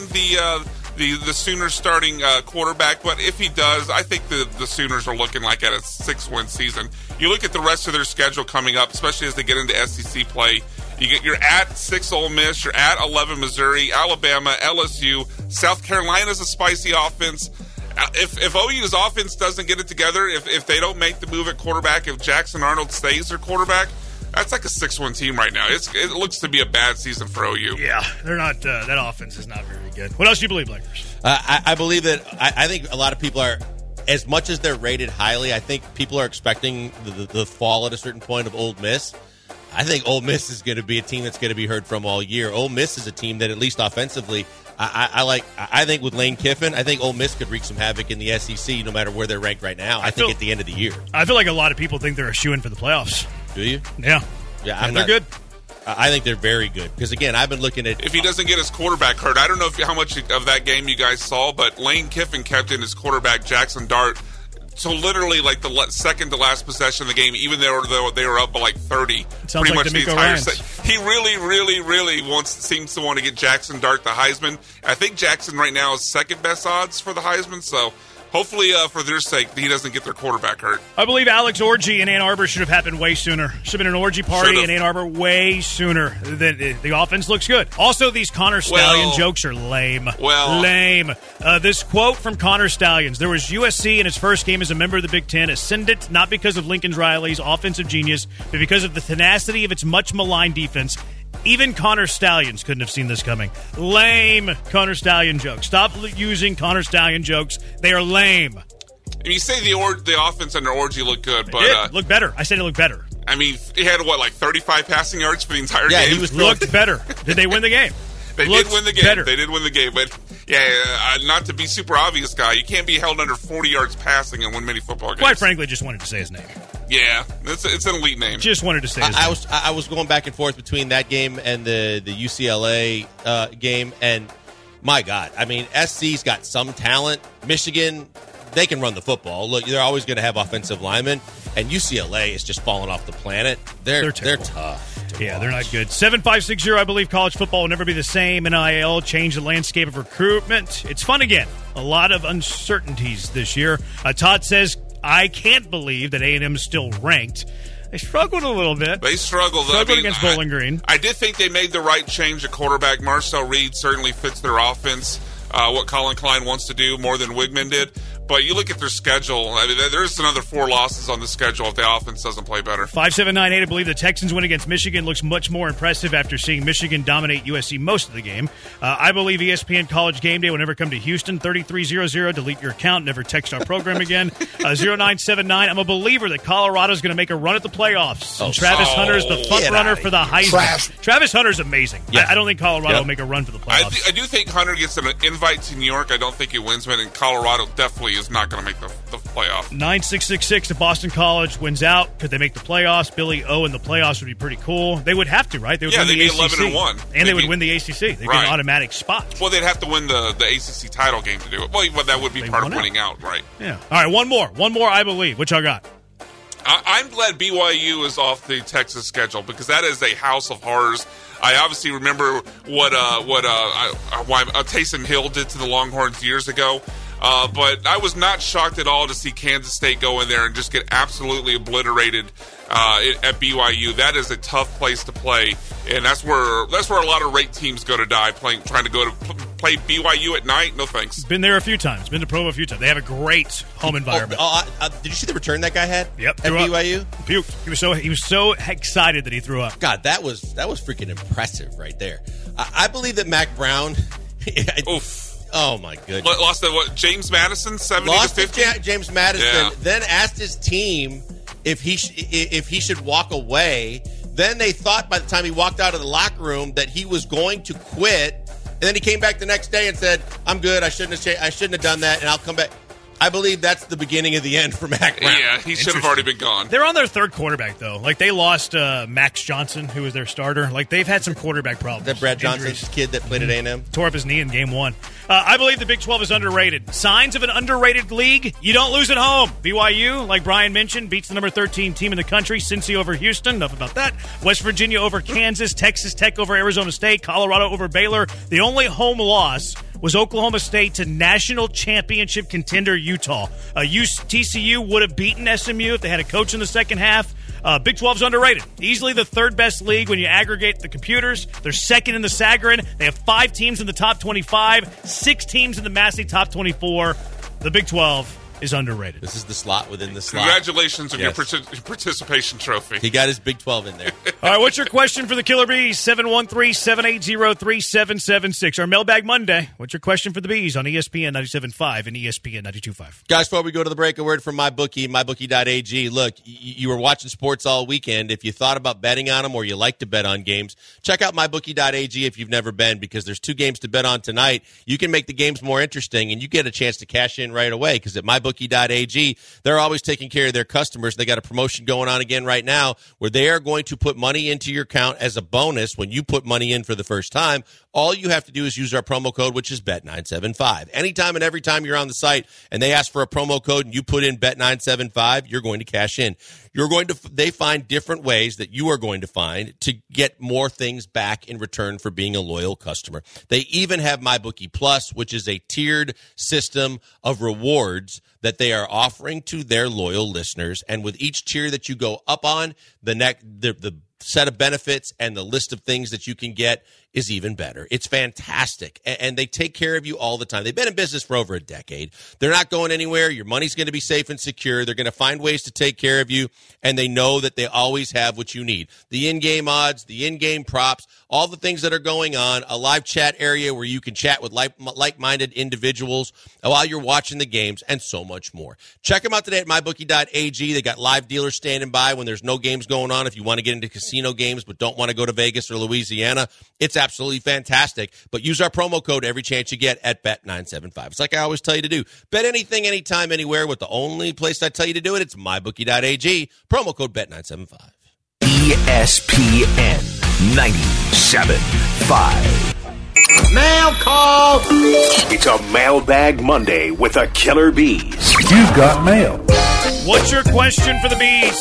E: the Sooners starting quarterback, but if he does, I think the Sooners are looking like at a 6-win season. You look at the rest of their schedule coming up, especially as they get into SEC play. You're at 6 Ole Miss, you're at 11 Missouri, Alabama, LSU, South Carolina's a spicy offense. If OU's offense doesn't get it together, if they don't make the move at quarterback, if Jackson Arnold stays their quarterback, that's like a 6-win team right now. It looks to be a bad season for OU.
D: Yeah, they're not. That offense is not very good. What else do you believe, Lakers?
F: I believe that. I think a lot of people are, as much as they're rated highly, I think people are expecting the fall at a certain point of Ole Miss. I think Ole Miss is going to be a team that's going to be heard from all year. Ole Miss is a team that, at least offensively, I think with Lane Kiffin, I think Ole Miss could wreak some havoc in the SEC no matter where they're ranked right now. I think at the end of the year.
D: I feel like a lot of people think they're a shoo-in for the playoffs.
F: Do you?
D: Yeah.
F: Yeah,
D: they're good.
F: I think they're very good because, again, I've been looking at...
E: If he doesn't get his quarterback hurt, I don't know how much of that game you guys saw, but Lane Kiffin kept in his quarterback, Jackson Dart, so literally like the second to last possession of the game, even though they were up by like 30, pretty
D: like
E: much the
D: D'Amico
E: entire
D: Ryans.
E: set. He really seems to want to get Jackson Dart the Heisman. I think Jackson right now is second best odds for the Heisman, so hopefully for their sake he doesn't get their quarterback hurt.
D: I believe Alex Orgy in Ann Arbor should have happened way sooner. Should have been an orgy party in Ann Arbor way sooner. The offense looks good. Also, these Connor Stallion jokes are lame. Lame. This quote from Connor Stallions: there was USC in its first game as a member of the Big Ten, ascendant not because of Lincoln Riley's offensive genius, but because of the tenacity of its much maligned defense. Even Connor Stallions couldn't have seen this coming. Lame Connor Stallion jokes. Stop using Connor Stallion jokes. They are lame.
E: And you say the offense under Orgy looked good, but
D: it looked better. I said it looked better.
E: I mean, he had like 35 passing yards for the entire
F: Yeah,
E: game.
F: he
D: looked better. Did they win the game?
E: They did win the game. Better. They did win the game, but not to be super obvious, guy, you can't be held under 40 yards passing and win many football games.
D: Quite frankly, just wanted to say his name.
E: Yeah, it's an elite name.
D: Just wanted to say his name.
F: I was going back and forth between that game and the UCLA game, and my God, I mean, SC's got some talent. Michigan, they can run the football. Look, they're always going to have offensive linemen, and UCLA is just falling off the planet. They're tough.
D: Yeah, they're not good. 7560, I believe college football will never be the same. NIL changed the landscape of recruitment. It's fun again. A lot of uncertainties this year. Todd says, I can't believe that A&M is still ranked. They struggled a little bit.
E: They struggled.
D: Against Bowling Green.
E: I did think they made the right change at quarterback. Marcel Reed certainly fits their offense, what Colin Klein wants to do more than Wigman did. But you look at their schedule, I mean, there's another 4 losses on the schedule if the offense doesn't play better.
D: 5798, I believe the Texans win against Michigan looks much more impressive after seeing Michigan dominate USC most of the game. I believe ESPN College Game Day will never come to Houston. 3300, delete your account, never text our program again. 0979, I'm a believer that Colorado's going to make a run at the playoffs. And Travis Hunter's the front runner for the Heisman. Travis Hunter's amazing.
F: Yeah.
D: I don't think Colorado will make a run for the playoffs.
E: I do think Hunter gets an invite to New York. I don't think he wins, but in Colorado definitely is not going to make the playoff.
D: 9666 to Boston College wins out. Could they make the playoffs? Billy O in the playoffs would be pretty cool. They would have to, right? They would win
E: they'd
D: the
E: be
D: ACC.
E: 11-1.
D: And they would win the ACC. They'd be an automatic spot.
E: Well, they'd have to win the ACC title game to do it. Well, that would be part of winning out, right?
D: Yeah. All right, one more, I believe. What y'all got?
E: I'm glad BYU is off the Texas schedule because that is a house of horrors. I obviously remember what Taysom Hill did to the Longhorns years ago. But I was not shocked at all to see Kansas State go in there and just get absolutely obliterated at BYU. That is a tough place to play, and that's where a lot of ranked teams go to die trying to go to play BYU at night. No thanks.
D: Been there a few times. Been to Provo a few times. They have a great home environment.
F: Did you see the return that guy had?
D: Yep.
F: At BYU?
D: Puked. He was so excited that he threw up.
F: God, that was freaking impressive right there. I believe that Mac Brown.
E: Oof.
F: Oh, my goodness.
E: Lost to James Madison, 70-50?
F: James Madison, then asked his team if he should walk away. Then they thought by the time he walked out of the locker room that he was going to quit. And then he came back the next day and said, I'm good. I shouldn't have done that, and I'll come back. I believe that's the beginning of the end for Mac Brown.
E: Yeah, he should have already been gone.
D: They're on their third quarterback, though. Like, they lost Max Johnson, who was their starter. Like, they've had some quarterback problems.
F: That Brad Johnson's kid that played at A&M?
D: Tore up his knee in game 1. I believe the Big 12 is underrated. Signs of an underrated league, you don't lose at home. BYU, like Brian mentioned, beats the number 13 team in the country. Cincy over Houston, enough about that. West Virginia over Kansas. Texas Tech over Arizona State. Colorado over Baylor. The only home loss was Oklahoma State to national championship contender Utah. TCU would have beaten SMU if they had a coach in the second half. Big 12's underrated. Easily the third best league when you aggregate the computers. They're second in the Sagarin. They have 5 teams in the top 25, 6 teams in the Massey top 24. The Big 12 is underrated.
F: This is the slot within the slot.
E: Congratulations on your participation trophy.
F: He got his Big 12 in there.
D: All right, what's your question for the Killer Bees? 713-780-3776. Our Mailbag Monday. What's your question for the Bees on ESPN 97.5 and ESPN 92.5?
F: Guys, before we go to the break, a word from MyBookie, mybookie.ag. Look, you were watching sports all weekend. If you thought about betting on them or you like to bet on games, check out mybookie.ag if you've never been, because there's 2 games to bet on tonight. You can make the games more interesting, and you get a chance to cash in right away, because at mybookie.ag, they're always taking care of their customers. They got a promotion going on again right now where they are going to put money into your account as a bonus when you put money in for the first time. All you have to do is use our promo code, which is Bet975. Anytime and every time you're on the site and they ask for a promo code and you put in Bet975, you're going to cash in. They find different ways that you are going to find to get more things back in return for being a loyal customer. They even have MyBookie Plus, which is a tiered system of rewards that they are offering to their loyal listeners. And with each tier that you go up on, the set of benefits and the list of things that you can get is even better. It's fantastic. And they take care of you all the time. They've been in business for over a decade. They're not going anywhere. Your money's going to be safe and secure. They're going to find ways to take care of you, and they know that they always have what you need. The in-game odds, the in-game props, all the things that are going on, a live chat area where you can chat with like-minded individuals while you're watching the games, and so much more. Check them out today at mybookie.ag. They got live dealers standing by when there's no games going on. If you want to get into casino games but don't want to go to Vegas or Louisiana, it's absolutely fantastic. But use our promo code every chance you get at Bet975. It's like I always tell you to do. Bet anything, anytime, anywhere. With the only place I tell you to do it, it's mybookie.ag. Promo code Bet975.
C: ESPN 97.5.
I: Mail call.
C: It's a Mailbag Monday with the Killer Bees.
I: You've got mail.
D: What's your question for the Bees?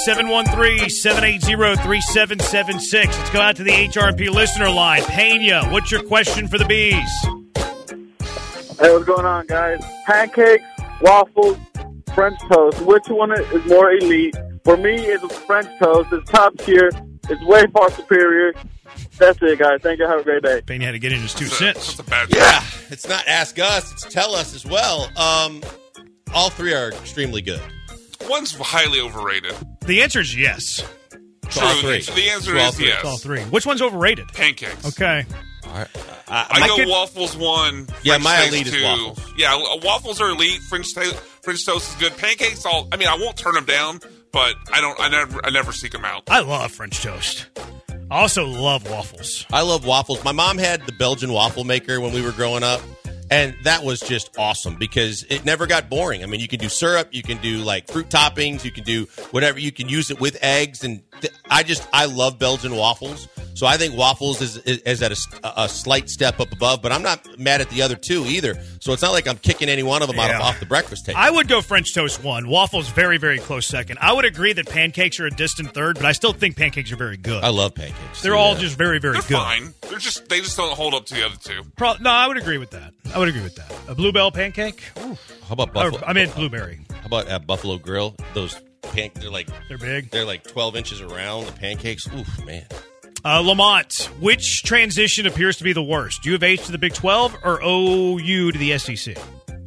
D: 713-780-3776. Let's go out to the HRP listener line. Pena, what's your question for the Bees?
J: Hey, what's going on, guys? Pancakes, waffles, French toast. Which one is more elite? For me, it's French toast. It's top tier. It's way far superior. That's it, guys. Thank you. Have a great day.
D: Pena had to get in his 2 cents.
E: That's a bad
F: Yeah, it's not ask us, it's tell us as well. All 3 are extremely good.
E: One's highly overrated.
D: The answer is yes.
E: True.
F: All 3.
E: The answer
F: All
E: is
F: 3.
E: yes.
D: All 3. Which one's overrated?
E: Pancakes.
D: Okay.
F: All right.
E: I go waffles 1.
F: Yeah,
E: French
F: my
E: toast
F: elite is
E: 2.
F: waffles.
E: Yeah, waffles are elite. French toast is good. Pancakes, I won't turn them down, but I never seek them out.
D: I love French toast. I also love waffles.
F: I love waffles. My mom had the Belgian waffle maker when we were growing up, and that was just awesome because it never got boring. I mean, you can do syrup, you can do like fruit toppings, you can do whatever. You can use it with eggs, and I love Belgian waffles. So I think waffles is at a slight step up above, but I'm not mad at the other 2 either. So it's not like I'm kicking any one of them off the breakfast table.
D: I would go French toast 1. Waffles very, very close second. I would agree that pancakes are a distant third, but I still think pancakes are very good.
F: I love pancakes.
D: They're all just very, very
E: They're
D: good.
E: fine. They just don't hold up to the other 2.
D: No, I would agree with that. A Bluebell pancake? Ooh.
F: How about Buffalo?
D: I meant blueberry.
F: How about at Buffalo Grill? Those
D: they're big.
F: They're like 12 inches around. The pancakes. Oof, man.
D: Lamont, which transition appears to be the worst? U of H to the Big 12 or OU to the SEC?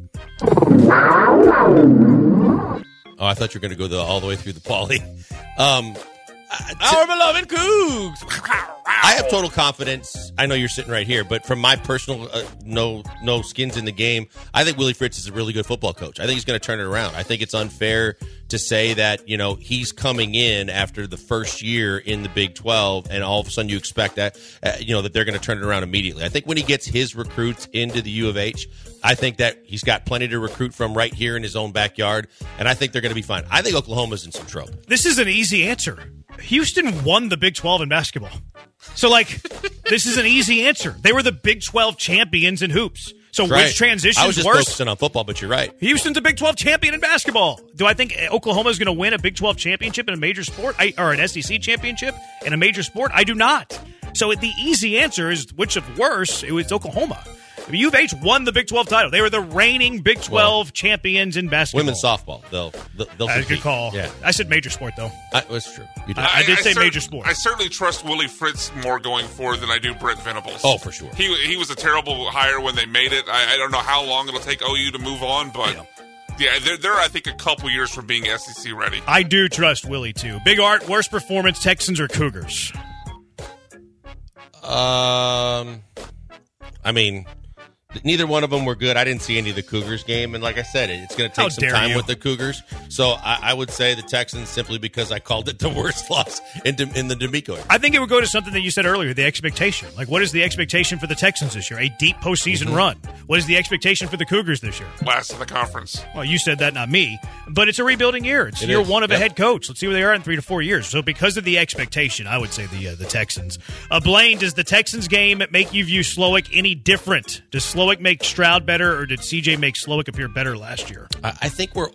F: Oh, I thought you were going to go all the way through the Pauly. Our beloved Cougs. I have total confidence. I know you're sitting right here, but from my personal no skins in the game, I think Willie Fritz is a really good football coach. I think he's going to turn it around. I think it's unfair to say that, he's coming in after the first year in the Big 12 and all of a sudden you expect that, that they're going to turn it around immediately. I think when he gets his recruits into the U of H, I think that he's got plenty to recruit from right here in his own backyard, and I think they're going to be fine. I think Oklahoma's in some trouble.
D: This is an easy answer. Houston won the Big 12 in basketball. So, this is an easy answer. They were the Big 12 champions in hoops. So, which transition
F: I was
D: is
F: just
D: worse?
F: focusing on football, but you're right.
D: Houston's a Big 12 champion in basketball. Do I think Oklahoma is going to win a Big 12 championship in a major sport, or an SEC championship in a major sport? I do not. So, the easy answer is which is worse? It was Oklahoma. U of H won the Big 12 title. They were the reigning Big 12 champions in basketball.
F: Women's softball, they'll
D: That's a good call.
F: Yeah.
D: I said major sport, though.
F: That's true. You did.
D: I did say major sport.
E: I certainly trust Willie Fritz more going forward than I do Brent Venables.
F: Oh, for sure.
E: He was a terrible hire when they made it. I don't know how long it'll take OU to move on, but Yeah, they're I think a couple years from being SEC ready.
D: I do trust Willie too. Big Art, worst performance, Texans or Cougars?
F: I mean, neither one of them were good. I didn't see any of the Cougars game, and like I said, it's going to take some time with the Cougars. So I would say the Texans simply because I called it the worst loss in the D'Amico era.
D: I think it would go to something that you said earlier, the expectation. Like, what is the expectation for the Texans this year? A deep postseason run. What is the expectation for the Cougars this year?
E: Last in the conference.
D: Well, you said that, not me. But it's a rebuilding year. It's year one of a head coach. Let's see where they are in 3 to 4 years. So because of the expectation, I would say the Texans. Blaine, does the Texans game make you view Slowick any different? Does Slowick make Stroud better, or did CJ make Slowick appear better last year?
F: I think we're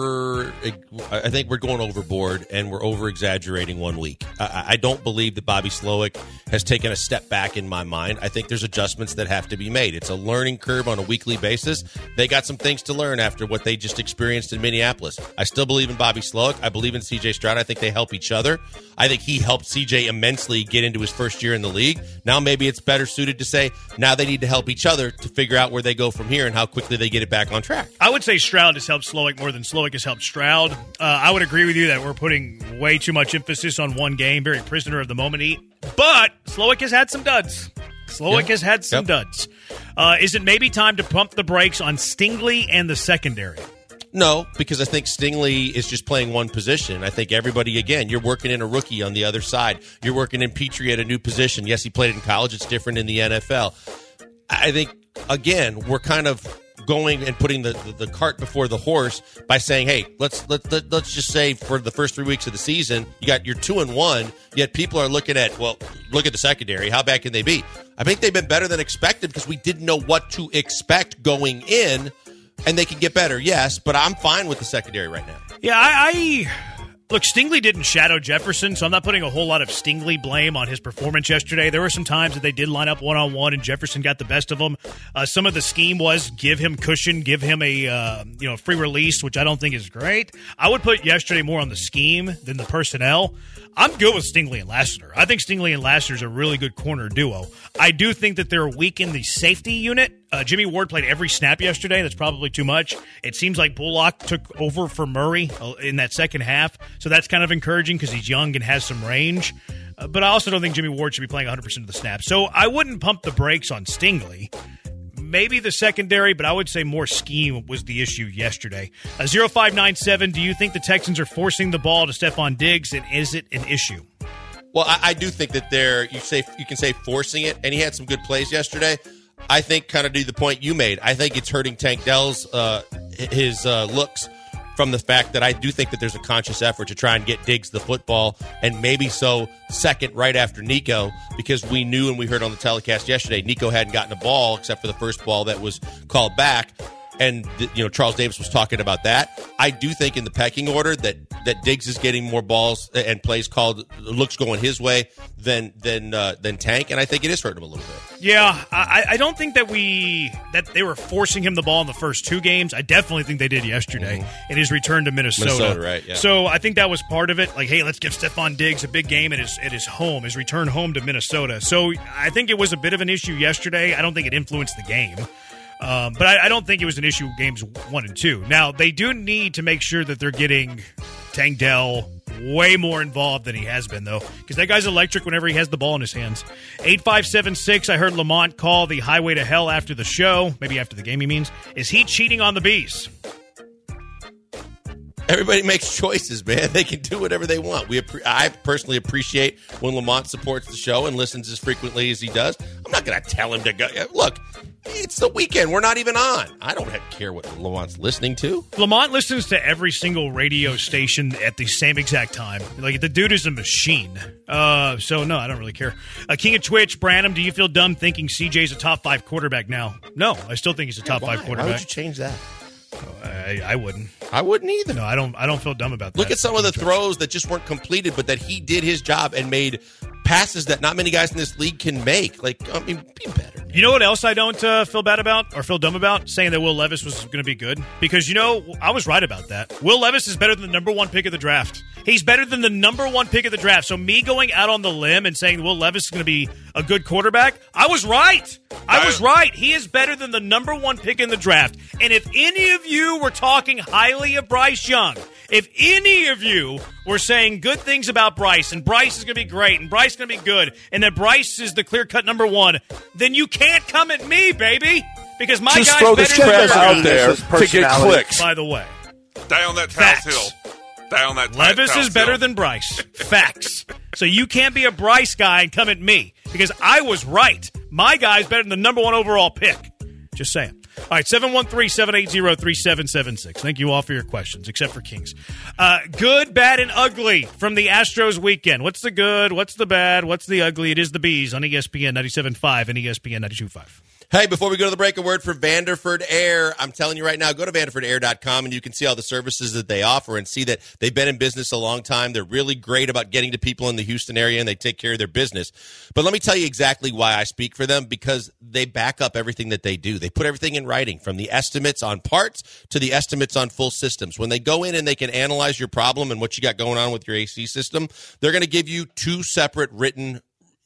F: going overboard, and we're over-exaggerating 1 week. I don't believe that Bobby Slowick has taken a step back in my mind. I think there's adjustments that have to be made. It's a learning curve on a weekly basis. They got some things to learn after what they just experienced in Minneapolis. I still believe in Bobby Slowick. I believe in CJ Stroud. I think they help each other. I think he helped CJ immensely get into his first year in the league. Now maybe it's better suited to say now they need to help each other to figure out where they go from here and how quickly they get it back on track.
D: I would say Stroud has helped Slowick more than Slowick has helped Stroud. I would agree with you that we're putting way too much emphasis on one game, very prisoner of the moment eat. But Slowick has had some duds. Has had some duds. Is it maybe time to pump the brakes on Stingley and the secondary?
F: No, because I think Stingley is just playing one position. I think everybody, again, you're working in a rookie on the other side. You're working in Petrie at a new position. Yes, he played in college. It's different in the NFL. I think, again, we're kind of going and putting the cart before the horse by saying, hey, let's just say for the first 3 weeks of the season, you got your 2-1, yet people are looking at, well, look at the secondary. How bad can they be? I think they've been better than expected because we didn't know what to expect going in. And they can get better, yes, but I'm fine with the secondary right now.
D: Yeah, look, Stingley didn't shadow Jefferson, so I'm not putting a whole lot of Stingley blame on his performance yesterday. There were some times that they did line up one-on-one, and Jefferson got the best of them. Some of the scheme was give him cushion, give him a free release, which I don't think is great. I would put yesterday more on the scheme than the personnel. I'm good with Stingley and Lassiter. I think Stingley and Lassiter is a really good corner duo. I do think that they're weak in the safety unit. Jimmy Ward played every snap yesterday. That's probably too much. It seems like Bullock took over for Murray in that second half, so that's kind of encouraging because he's young and has some range. But I also don't think Jimmy Ward should be playing 100% of the snaps. So I wouldn't pump the brakes on Stingley. Maybe the secondary, but I would say more scheme was the issue yesterday. 0597, do you think the Texans are forcing the ball to Stephon Diggs, and is it an issue?
F: Well, I do think that you can say forcing it, and he had some good plays yesterday. I think kind of to the point you made, I think it's hurting Tank Dell's his looks from the fact that I do think that there's a conscious effort to try and get Diggs the football, and maybe so second right after Nico, because we knew and we heard on the telecast yesterday Nico hadn't gotten a ball except for the first ball that was called back. And Charles Davis was talking about that. I do think in the pecking order that Diggs is getting more balls and plays called, looks going his way than Tank, and I think it is hurting him a little bit.
D: Yeah, I don't think that they were forcing him the ball in the first two games. I definitely think they did yesterday in his return to Minnesota.
F: Right? Yeah.
D: So I think that was part of it. Like, hey, let's give Stephon Diggs a big game at his home, his return home to Minnesota. So I think it was a bit of an issue yesterday. I don't think it influenced the game. But I don't think it was an issue games 1 and 2. Now, they do need to make sure that they're getting Tank Dell way more involved than he has been, though, because that guy's electric whenever he has the ball in his hands. 8576, I heard Lamont call the highway to hell after the show. Maybe after the game, he means. Is he cheating on the Bees?
F: Everybody makes choices, man. They can do whatever they want. I personally appreciate when Lamont supports the show and listens as frequently as he does. I'm not going to tell him to go. Look, it's the weekend. We're not even on. I don't care what Lamont's listening to.
D: Lamont listens to every single radio station at the same exact time. Like, the dude is a machine. So, no, I don't really care. King of Twitch, Branham, do you feel dumb thinking CJ's a top 5 quarterback now? No, I still think he's a top 5 quarterback.
F: Why would you change that?
D: I wouldn't.
F: I wouldn't either.
D: No, I don't feel dumb about that.
F: Look at some of the throws that just weren't completed, but that he did his job and made passes that not many guys in this league can make. Like, I mean, be better, man.
D: You know what else I don't feel bad about or feel dumb about? Saying that Will Levis was going to be good. Because, I was right about that. Will Levis is better than the number one pick of the draft. He's better than the number one pick of the draft. So me going out on the limb and saying Will Levis is going to be a good quarterback, I was right. I was right. He is better than the number one pick in the draft. And if any of you were talking highly of Bryce Young, if any of you were saying good things about Bryce, and Bryce is going to be great, and Bryce is going to be good, and that Bryce is the clear-cut number one, then you can't come at me, baby, because my
K: just
D: guy's
K: throw the
D: better
K: stress out there to get clicks.
D: By the way.
E: Die on that Towels Hill. Die on that
D: Levis
E: Towels
D: is better
E: Hill.
D: than Bryce. Facts. So you can't be a Bryce guy and come at me, because I was right. My guy's better than the number one overall pick. Just saying. All right, 713-780-3776. Thank you all for your questions, except for Kings. Good, bad, and ugly from the Astros weekend. What's the good? What's the bad? What's the ugly? It is the Bees on ESPN 97.5 and ESPN 92.5.
F: Hey, before we go to the break, a word for Vanderford Air. I'm telling you right now, go to vanderfordair.com and you can see all the services that they offer and see that they've been in business a long time. They're really great about getting to people in the Houston area and they take care of their business. But let me tell you exactly why I speak for them, because they back up everything that they do. They put everything in writing, from the estimates on parts to the estimates on full systems. When they go in and they can analyze your problem and what you got going on with your AC system, they're going to give you two separate written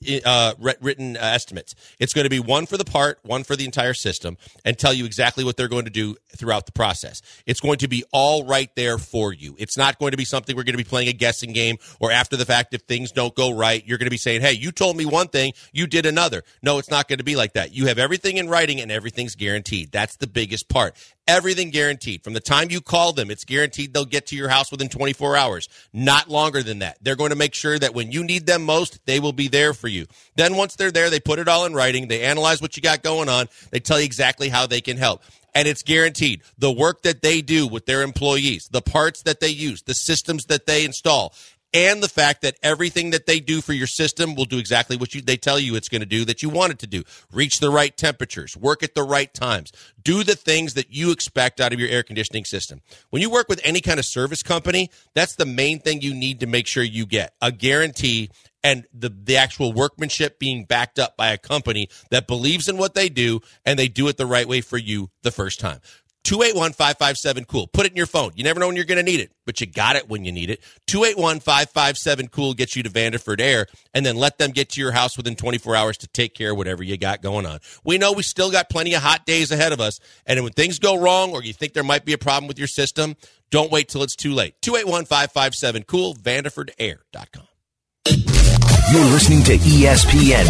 F: estimates. It's going to be one for the part, one for the entire system, and tell you exactly what they're going to do throughout the process. It's going to be all right there for you. It's not going to be something we're going to be playing a guessing game, or after the fact, if things don't go right, you're going to be saying, hey, you told me one thing, you did another. No, it's not going to be like that. You have everything in writing and everything's guaranteed. That's the biggest part. Everything guaranteed. From the time you call them, it's guaranteed they'll get to your house within 24 hours. Not longer than that. They're going to make sure that when you need them most, they will be there for you. Then once they're there, they put it all in writing. They analyze what you got going on. They tell you exactly how they can help. And it's guaranteed. The work that they do with their employees, the parts that they use, the systems that they install, and the fact that everything that they do for your system will do exactly what they tell you it's going to do, that you want it to do. Reach the right temperatures, work at the right times, do the things that you expect out of your air conditioning system. When you work with any kind of service company, that's the main thing you need to make sure you get, a guarantee, and the actual workmanship being backed up by a company that believes in what they do and they do it the right way for you the first time. 281-557-COOL. Put it in your phone. You never know when you're going to need it, but you got it when you need it. 281-557-COOL gets you to Vanderford Air, and then let them get to your house within 24 hours to take care of whatever you got going on. We know we still got plenty of hot days ahead of us, and when things go wrong or you think there might be a problem with your system, don't wait till it's too late. 281-557-COOL, vanderfordair.com.
C: You're listening to ESPN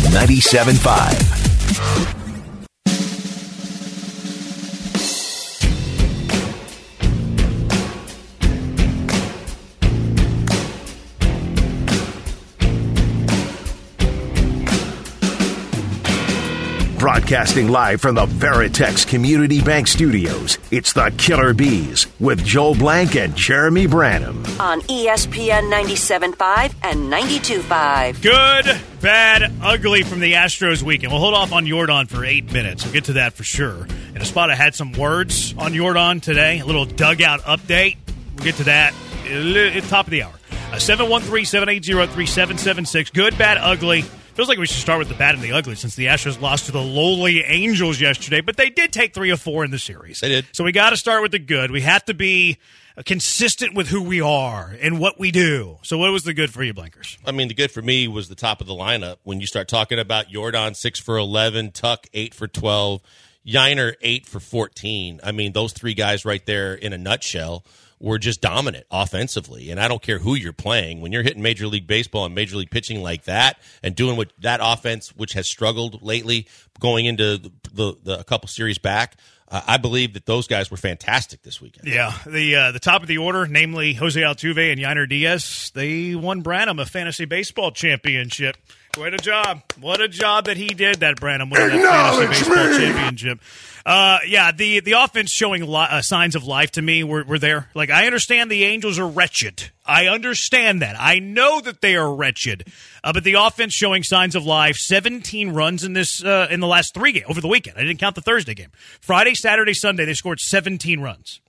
C: 97.5. Broadcasting live from the Veritex Community Bank Studios, it's the Killer Bees with Joel Blank and Jeremy Branham.
L: On ESPN 97.5 and 92.5.
D: Good, bad, ugly from the Astros weekend. We'll hold off on Jordan for 8 minutes. We'll get to that for sure. In a spot, I had some words on Jordan today. A little dugout update. We'll get to that at top of the hour. 713-780-3776. Good, bad, ugly. Feels like we should start with the bad and the ugly, since the Astros lost to the lowly Angels yesterday, but they did take 3 of 4 in the series.
F: They did.
D: So we got to start with the good. We have to be consistent with who we are and what we do. So what was the good for you, Blankers?
F: I mean, the good for me was the top of the lineup. When you start talking about Jordan 6 for 11, Tuck 8 for 12, Yiner 8 for 14. I mean, those 3 guys right there in a nutshell were just dominant offensively. And I don't care who you're playing. When you're hitting Major League Baseball and Major League pitching like that and doing what that offense, which has struggled lately going into the a couple series back, I believe that those guys were fantastic this weekend.
D: Yeah, the top of the order, namely Jose Altuve and Yiner Diaz, they won Branham a fantasy baseball championship. What a job. What a job that he did, that Branham, winning that fantasy baseball championship. The offense showing signs of life to me were there. Like, I understand the Angels are wretched. I understand that. I know that they are wretched. But the offense showing signs of life, 17 runs in this in the last 3 games, over the weekend. I didn't count the Thursday game. Friday, Saturday, Sunday, they scored 17 runs.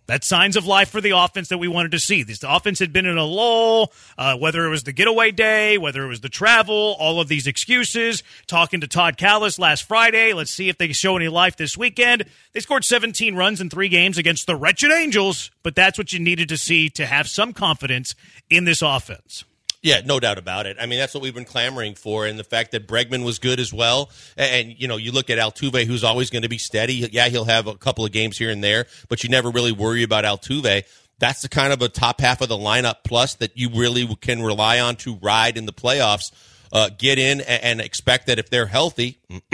D: That's signs of life for the offense that we wanted to see. The offense had been in a lull, whether it was the getaway day, whether it was the travel, all of these excuses. Talking to Todd Callis last Friday, let's see if they show any life this weekend. They scored 17 runs in 3 games against the wretched Angels, but that's what you needed to see to have some confidence in this offense.
F: Yeah, no doubt about it. I mean, that's what we've been clamoring for, and the fact that Bregman was good as well. And, you know, you look at Altuve, who's always going to be steady. Yeah, he'll have a couple of games here and there, but you never really worry about Altuve. That's the kind of a top half of the lineup plus that you really can rely on to ride in the playoffs. Get in and expect that if they're healthy,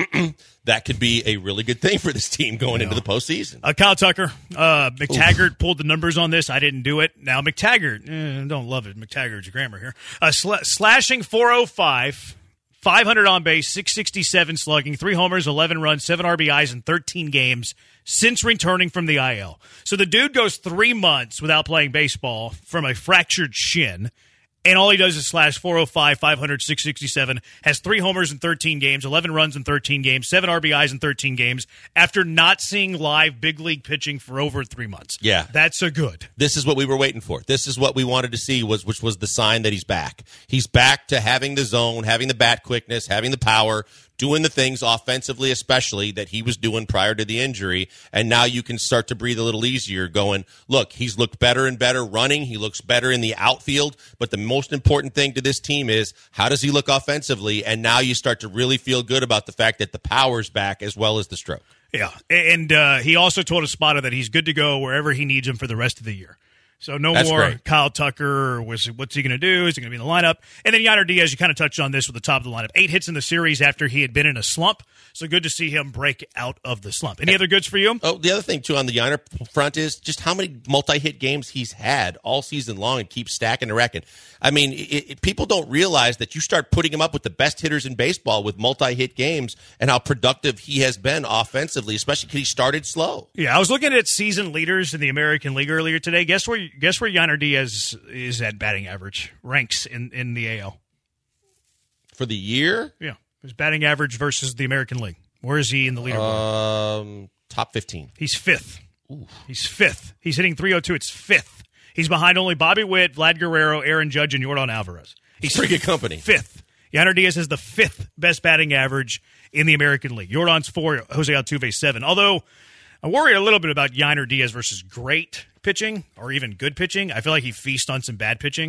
F: that could be a really good thing for this team going into the postseason.
D: Kyle Tucker, McTaggart pulled the numbers on this. I didn't do it. Now, McTaggart, don't love it. McTaggart's grammar here. Slashing .405, 500 on base, 667 slugging, 3 homers, 11 runs, 7 RBIs in 13 games since returning from the IL. So the dude goes 3 months without playing baseball from a fractured shin. And all he does is slash .405, 500, 667, has 3 homers in 13 games, 11 runs in 13 games, 7 RBIs in 13 games, after not seeing live big league pitching for over 3 months.
F: Yeah.
D: That's a good.
F: This is what we were waiting for. This is what we wanted to see, which was the sign that he's back. He's back to having the zone, having the bat quickness, having the power, doing the things offensively especially that he was doing prior to the injury, and now you can start to breathe a little easier going, look, he's looked better and better running. He looks better in the outfield, but the most important thing to this team is how does he look offensively, and now you start to really feel good about the fact that the power's back as well as the stroke.
D: Yeah, and he also told a spotter that he's good to go wherever he needs him for the rest of the year. So
F: That's
D: more
F: great.
D: Kyle Tucker. What's he going to do? Is he going to be in the lineup? And then Yainer Diaz, you kind of touched on this with the top of the lineup. 8 hits in the series after he had been in a slump. So good to see him break out of the slump. Any other goods for you?
F: Oh, the other thing, too, on the Yainer front is just how many multi-hit games he's had all season long and keeps stacking and racking. I mean, people don't realize that you start putting him up with the best hitters in baseball with multi-hit games and how productive he has been offensively, especially because he started slow.
D: Yeah, I was looking at season leaders in the American League earlier today. Guess where Yainer Diaz is at batting average, ranks in the AL?
F: For the year?
D: Yeah. His batting average versus the American League. Where is he in the leaderboard?
F: Top 15.
D: He's 5th. Ooh. He's 5th. He's hitting .302. It's 5th. He's behind only Bobby Witt, Vlad Guerrero, Aaron Judge, and Yordan Alvarez. He's
F: pretty good company.
D: 5th. Yainer Diaz has the 5th best batting average in the American League. Yordan's 4, Jose Altuve 7. Although I worry a little bit about Yainer Diaz versus great pitching or even good pitching. I feel like he feasts on some bad pitching.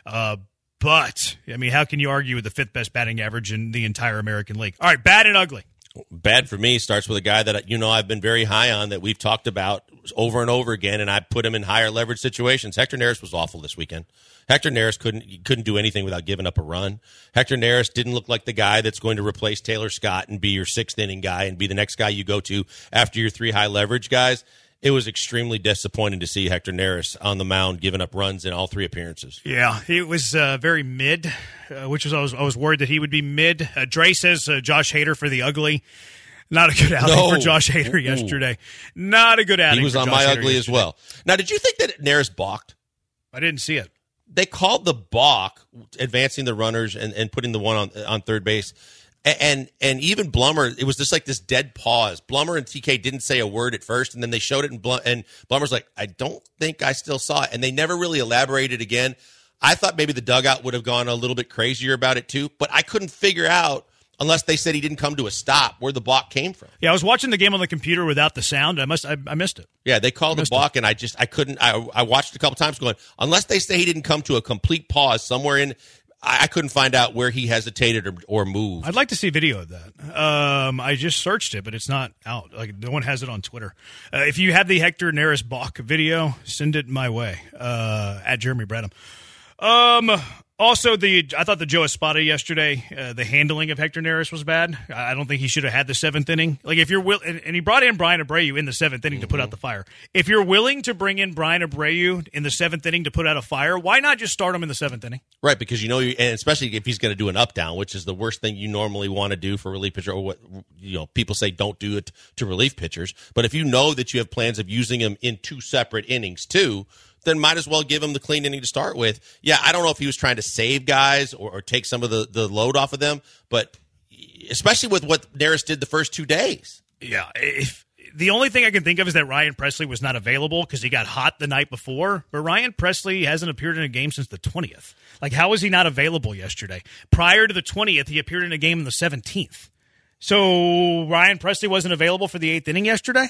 D: But, I mean, how can you argue with the 5th best batting average in the entire American League? All right, bad and ugly.
F: Bad for me starts with a guy that, you know, I've been very high on, that we've talked about over and over again, and I put him in higher leverage situations. Hector Neris was awful this weekend. Hector Neris couldn't do anything without giving up a run. Hector Neris didn't look like the guy that's going to replace Taylor Scott and be your 6th inning guy and be the next guy you go to after your 3 high leverage guys. It was extremely disappointing to see Hector Neris on the mound giving up runs in all 3 appearances.
D: Yeah, it was very mid, which was I was worried that he would be mid. Dre says Josh Hader for the ugly. Not a good outing for Josh Hader yesterday. Not a good outing.
F: He was on my ugly as well. Now, did you think that Neris balked?
D: I didn't see it.
F: They called the balk, advancing the runners and putting the one on third base. And even Blummer, it was just like this dead pause. Blummer and TK didn't say a word at first, and then they showed it, and Blummer's like, I don't think I still saw it. And they never really elaborated again. I thought maybe the dugout would have gone a little bit crazier about it too, but I couldn't figure out, unless they said he didn't come to a stop, where the balk came from.
D: Yeah, I was watching the game on the computer without the sound. I missed it.
F: Yeah, they called the balk, and I couldn't. I watched it a couple times going, unless they say he didn't come to a complete pause somewhere in, I couldn't find out where he hesitated or moved.
D: I'd like to see video of that. I just searched it, but it's not out. Like, no one has it on Twitter. If you have the Hector Neris balk video, send it my way at Jeremy Bradham. Also, I thought the Joe Espada yesterday, the handling of Hector Neris was bad. I don't think he should have had the 7th inning. Like, if you're and he brought in Brian Abreu in the 7th inning to put out the fire. If you're willing to bring in Brian Abreu in the 7th inning to put out a fire, why not just start him in the 7th inning?
F: Right, because and especially if he's going to do an up down, which is the worst thing you normally want to do for a relief pitcher, or what people say don't do it to relief pitchers. But if you know that you have plans of using him in 2 separate innings too, then might as well give him the clean inning to start with. Yeah, I don't know if he was trying to save guys or take some of the load off of them, but especially with what Neris did the first 2 days.
D: Yeah, the only thing I can think of is that Ryan Presley was not available because he got hot the night before. But Ryan Presley hasn't appeared in a game since the 20th. Like, how was he not available yesterday? Prior to the 20th, he appeared in a game on the 17th. So Ryan Presley wasn't available for the 8th inning yesterday?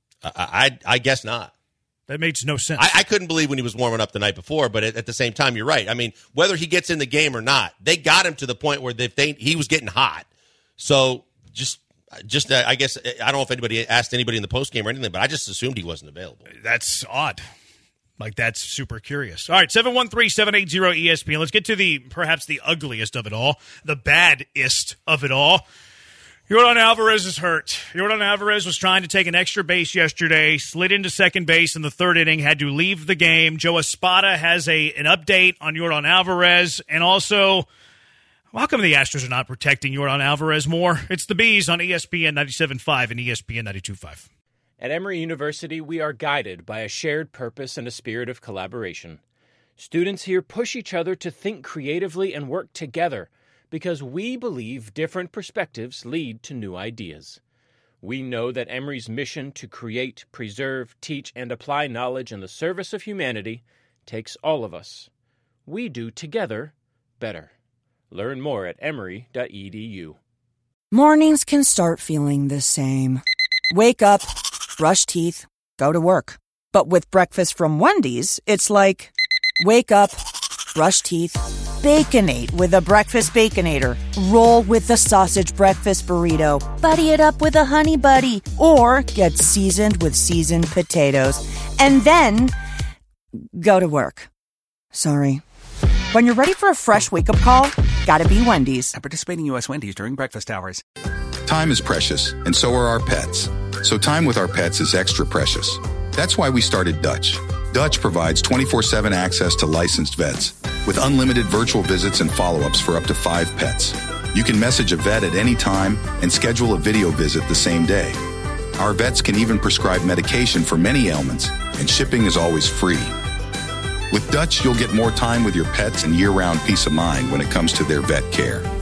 F: I guess not.
D: That makes no sense.
F: I couldn't believe when he was warming up the night before, but at the same time, you're right. I mean, whether he gets in the game or not, they got him to the point where he was getting hot. So just I guess, I don't know if anybody asked anybody in the postgame or anything, but I just assumed he wasn't available.
D: That's odd. Like, that's super curious. All right, 713-780-ESPN. Let's get to perhaps the ugliest of it all, the baddest of it all. Yordan Alvarez is hurt. Yordan Alvarez was trying to take an extra base yesterday, slid into second base in the third inning, had to leave the game. Joe Espada has an update on Yordan Alvarez, and also, how come the Astros are not protecting Yordan Alvarez more? It's the Bees on ESPN 97.5 and ESPN 92.5.
M: At Emory University, we are guided by a shared purpose and a spirit of collaboration. Students here push each other to think creatively and work together, because we believe different perspectives lead to new ideas. We know that Emory's mission to create, preserve, teach, and apply knowledge in the service of humanity takes all of us. We do together better. Learn more at emory.edu.
A: Mornings can start feeling the same. Wake up, brush teeth, go to work. But with breakfast from Wendy's, it's like, wake up, brush teeth, Baconate with a breakfast Baconator. Roll with the sausage breakfast burrito. Buddy it up with a Honey Buddy. Or get seasoned with seasoned potatoes. And then go to work. Sorry. When you're ready for a fresh wake-up call, gotta be Wendy's.
B: At participating U.S. Wendy's during breakfast hours.
N: Time is precious, and so are our pets. So time with our pets is extra precious. That's why we started Dutch. Dutch provides 24/7 access to licensed vets with unlimited virtual visits and follow-ups for up to 5 pets. You can message a vet at any time and schedule a video visit the same day. Our vets can even prescribe medication for many ailments, and shipping is always free. With Dutch, you'll get more time with your pets and year-round peace of mind when it comes to their vet care.